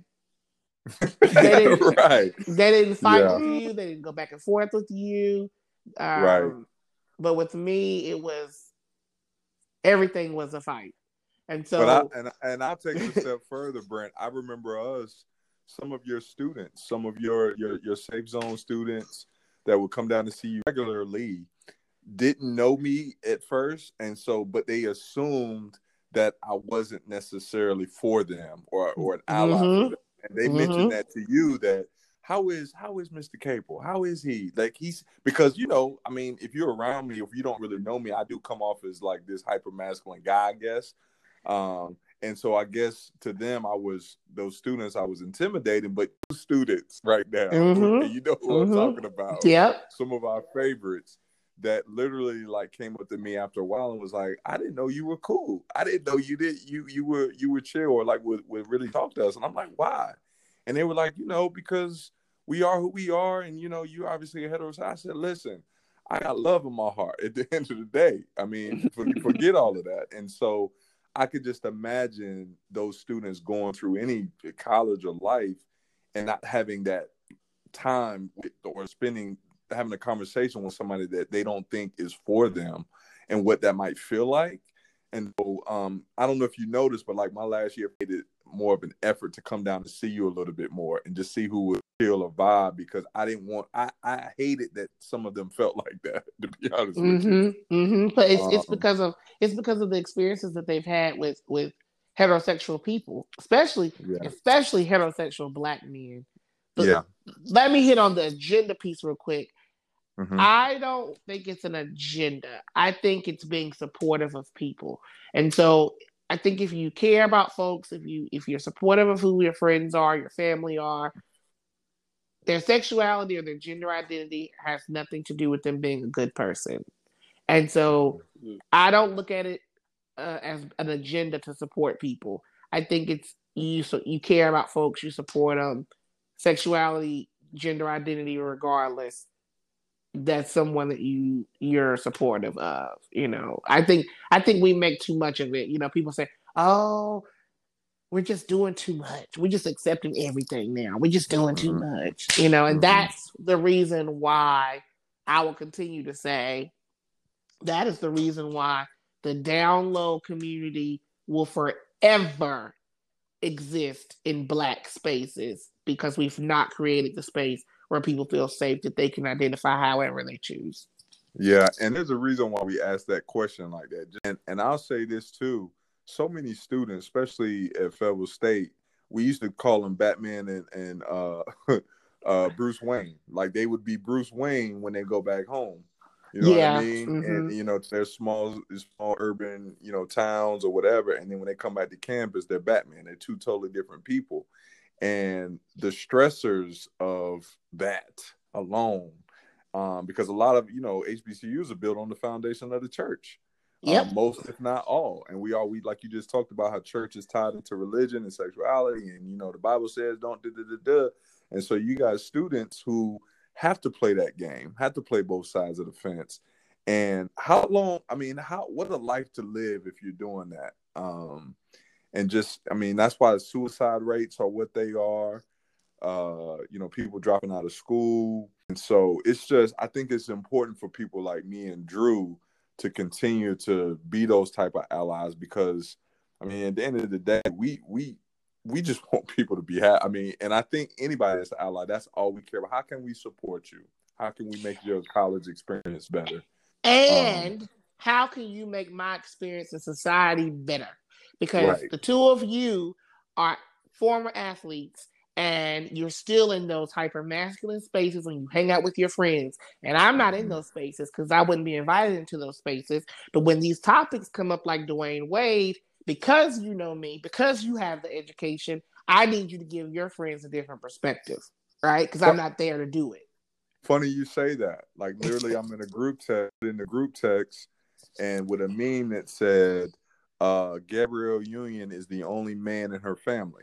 D: They didn't,
A: right.
D: They didn't fight
A: yeah.
D: with you. They didn't go back and forth with you. Um,
A: right.
D: But with me, it was, everything was a fight. And so,
A: but I, and and I'll take it a step further, Brent. I remember us, some of your students, some of your your your Safe Zone students that would come down to see you regularly, didn't know me at first, and so but they assumed that I wasn't necessarily for them or or an ally mm-hmm. for them. And they mm-hmm. mentioned that to you, that how is how is Mister Capel? How is he? Like, he's, because, you know, I mean, if you're around me, if you don't really know me, I do come off as like this hyper masculine guy, I guess. Um, and so I guess to them, I was, those students, I was intimidating, but students right now, mm-hmm. and you know who mm-hmm. I'm talking about.
D: Yep.
A: Some of our favorites that literally like came up to me after a while and was like, I didn't know you were cool. I didn't know you did. You, you were, you were chill, or like would, would really talk to us. And I'm like, why? And they were like, you know, because we are who we are. And, you know, you obviously a heterosexual. I said, listen, I got love in my heart at the end of the day. I mean, forget all of that. And so I could just imagine those students going through any college or life and not having that time with, or spending, having a conversation with somebody that they don't think is for them and what that might feel like. And so um, I don't know if you noticed, but like my last year, I made it more of an effort to come down to see you a little bit more and just see who would feel a vibe, because I didn't want, I, I hated that some of them felt like that, to be honest
D: mm-hmm,
A: with you.
D: Mm-hmm. But it's,
A: um,
D: it's because of, it's because of the experiences that they've had with, with heterosexual people, especially, yeah. especially heterosexual Black men. But
A: yeah.
D: Let me hit on the agenda piece real quick.
A: Mm-hmm.
D: I don't think it's an agenda. I think it's being supportive of people. And so I think if you care about folks, if you if you're supportive of who your friends are, your family are, their sexuality or their gender identity has nothing to do with them being a good person. And so I don't look at it uh, as an agenda to support people. I think it's you so you care about folks, you support them, sexuality, gender identity, regardless. That's someone that you you're supportive of. You know, I think I think we make too much of it. You know, people say, "Oh, we're just doing too much. We're just accepting everything now. We're just doing too
A: Mm-hmm.
D: much." You know, and
A: Mm-hmm.
D: that's the reason why I will continue to say that is the reason why the down low community will forever exist in Black spaces, because we've not created the space where people feel safe that they can identify however they choose.
A: Yeah, and there's a reason why we ask that question like that. And and I'll say this too. So many students, especially at Federal State, we used to call them Batman and, and uh, uh, Bruce Wayne. Like they would be Bruce Wayne when they go back home. You know
D: Yeah.
A: what I mean?
D: Mm-hmm.
A: And you know, they're small, small urban, you know, towns or whatever. And then when they come back to campus, they're Batman. They're two totally different people. And the stressors of that alone, um, because a lot of, you know, H B C Us are built on the foundation of the church.
D: Yep.
A: Um, most, if not all. And we are, we like you just talked about how church is tied into religion and sexuality. And, you know, the Bible says don't da da da da. And so you got students who have to play that game, have to play both sides of the fence. And how long, I mean, how, what a life to live if you're doing that. Um, and just, I mean, that's why suicide rates are what they are. Uh, you know, people dropping out of school. And so it's just, I think it's important for people like me and Drew to continue to be those type of allies, because, I mean, at the end of the day, we, we, we just want people to be happy. I mean, and I think anybody that's an ally, that's all we care about. How can we support you? How can we make your college experience better?
D: And um, how can you make my experience in society better? Because
A: right.
D: the two of you are former athletes and you're still in those hyper masculine spaces when you hang out with your friends. And I'm not in those spaces because I wouldn't be invited into those spaces. But when these topics come up like Dwayne Wade, because you know me, because you have the education, I need you to give your friends a different perspective, right? Because I'm not there to do it.
A: Funny you say that. Like literally, I'm in a group text in the group text, and with a meme that said, uh, "Gabrielle Union is the only man in her family,"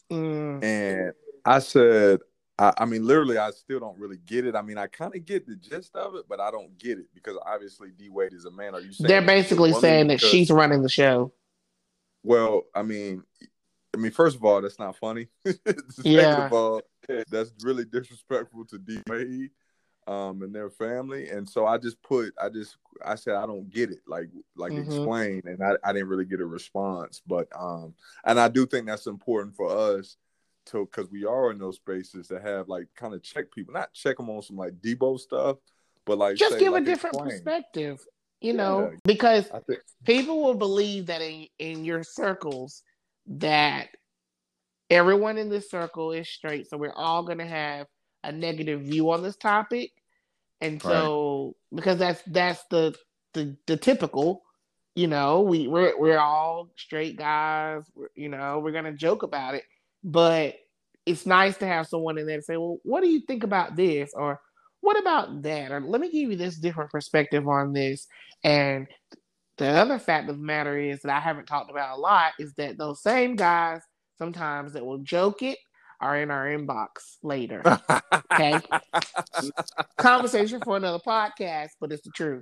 D: mm.
A: and I said, I, "I mean, literally, I still don't really get it. I mean, I kind of get the gist of it, but I don't get it because obviously D Wade is a man. Are you saying
D: they're basically saying
A: because,
D: that she's running the show?"
A: Well, I mean, I mean, first of all, that's not funny. Second
D: yeah.
A: of all, that's really disrespectful to D Wade. Um, and their family, and so I just put, I just, I said I don't get it, like, like mm-hmm. explain, and I, I didn't really get a response, but um, and I do think that's important for us to, because we are in those spaces to have like kind of check people, not check them on some like Debo stuff, but like
D: just
A: say,
D: give
A: like,
D: a different
A: explain.
D: perspective, you know, yeah. because
A: I think
D: people will believe that in in your circles that everyone in this circle is straight, so we're all gonna have a negative view on this topic. And so, right. because that's that's the, the the typical, you know, we we're we're all straight guys, you know, we're gonna joke about it, but it's nice to have someone in there to say, well, what do you think about this, or what about that, or let me give you this different perspective on this. And the other fact of the matter is that I haven't talked about a lot is that those same guys sometimes that will joke it are in our inbox later. Okay. Conversation for another podcast, but it's the truth.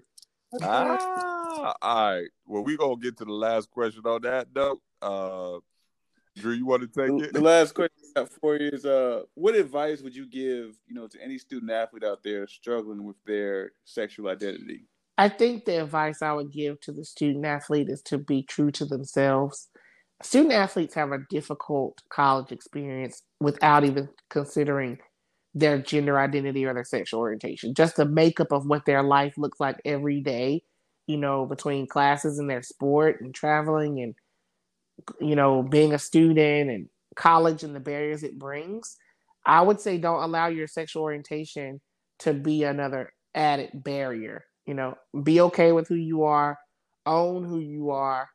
A: Ah, all right. Well, we're going to get to the last question on that, though. Uh, Drew, you want to take
B: the,
A: it?
B: The last question I got for you is, uh, what advice would you give, you know, to any student athlete out there struggling with their sexual identity?
D: I think the advice I would give to the student athlete is to be true to themselves. Student athletes have a difficult college experience without even considering their gender identity or their sexual orientation. Just the makeup of what their life looks like every day, you know, between classes and their sport and traveling and, you know, being a student and college and the barriers it brings. I would say don't allow your sexual orientation to be another added barrier. You know, be okay with who you are, own who you are,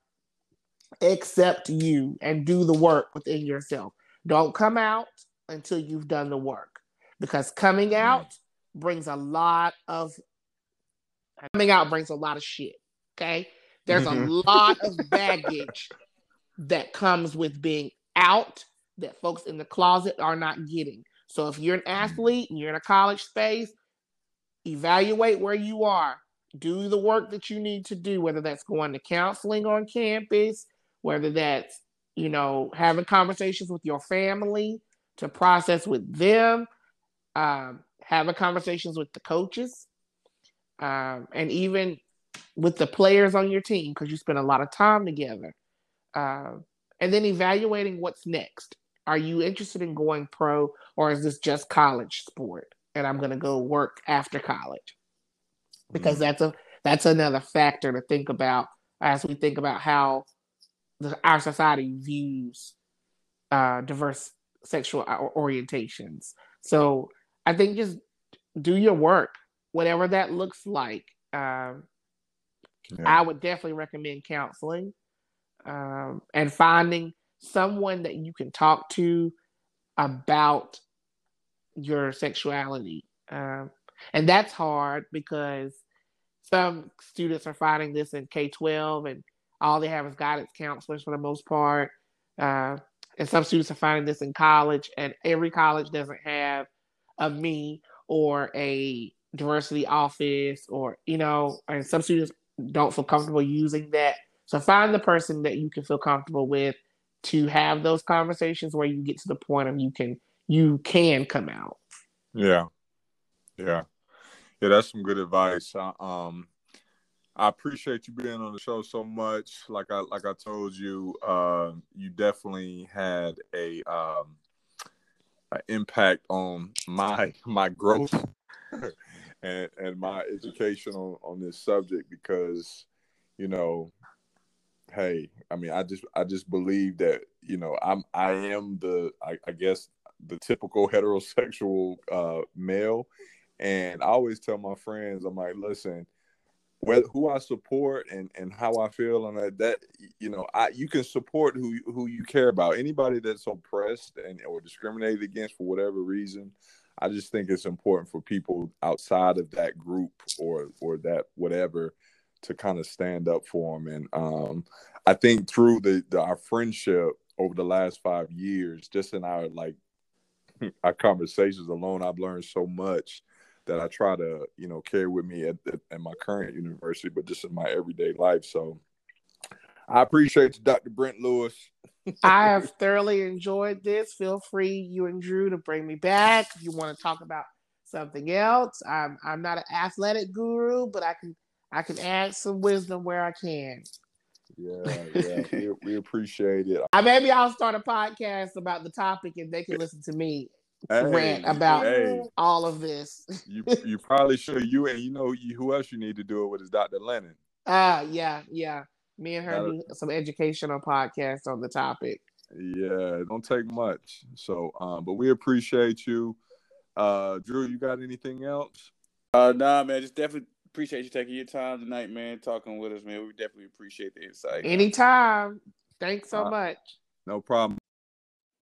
D: accept you, and do the work within yourself. Don't come out until you've done the work, because coming out mm. brings a lot of coming out brings a lot of shit. Okay, there's a lot of baggage that comes with being out that folks in the closet are not getting. So if you're an athlete and you're in a college space, evaluate where you are. Do the work that you need to do, whether that's going to counseling on campus, whether that's, you know, having conversations with your family to process with them, um, having conversations with the coaches, um, and even with the players on your team, because you spend a lot of time together. Uh, and then evaluating what's next. Are you interested in going pro, or is this just college sport and I'm going to go work after college? Because mm. that's a that's another factor to think about as we think about how the, our society views uh, diverse sexual orientations. So I think just do your work, whatever that looks like. Um, yeah. I would definitely recommend counseling. Um, and finding someone that you can talk to about your sexuality. Um, and that's hard because some students are finding this in K twelve and all they have is guidance counselors for the most part. Uh, and some students are finding this in college, and every college doesn't have a me or a diversity office, or, you know, and some students don't feel comfortable using that. So find the person that you can feel comfortable with to have those conversations where you get to the point of you can you can come out.
A: Yeah, yeah, yeah. That's some good advice. I, um, I appreciate you being on the show so much. Like I like I told you, uh, you definitely had a um, an impact on my my growth and and my education on, on this subject, because, you know, hey, I mean, I just, I just believe that, you know, I'm, I am the, I, I guess, the typical heterosexual uh, male, and I always tell my friends, I'm like, listen, whether who I support and, and how I feel, and that, that, you know, I you can support who who you care about. Anybody that's oppressed and or discriminated against for whatever reason, I just think it's important for people outside of that group or or that whatever to kind of stand up for them. And um, I think through the, the our friendship over the last five years, just in our like our conversations alone, I've learned so much that I try to, you know, carry with me at, at, at my current university, but just in my everyday life. So I appreciate you, Doctor Brent Lewis.
D: I have thoroughly enjoyed this. Feel free, you and Drew, to bring me back if you want to talk about something else. I'm I'm not an athletic guru, but I can I can add some wisdom where I can.
A: Yeah, yeah, we, we appreciate it.
D: I, maybe I'll start a podcast about the topic, and they can listen to me hey, rant about hey, all of this.
A: you you probably should. You and you know you, who else you need to do it with is Doctor Lennon.
D: Ah, uh, yeah, yeah. Me and her That'll, do some educational podcasts on the topic.
A: Yeah, it don't take much. So, um, but we appreciate you, uh, Drew. You got anything else?
B: Uh, nah, man. Just definitely appreciate you taking your time tonight, man. Talking with us, man. We definitely appreciate the insight.
D: Anytime. Thanks so uh, much.
A: No problem.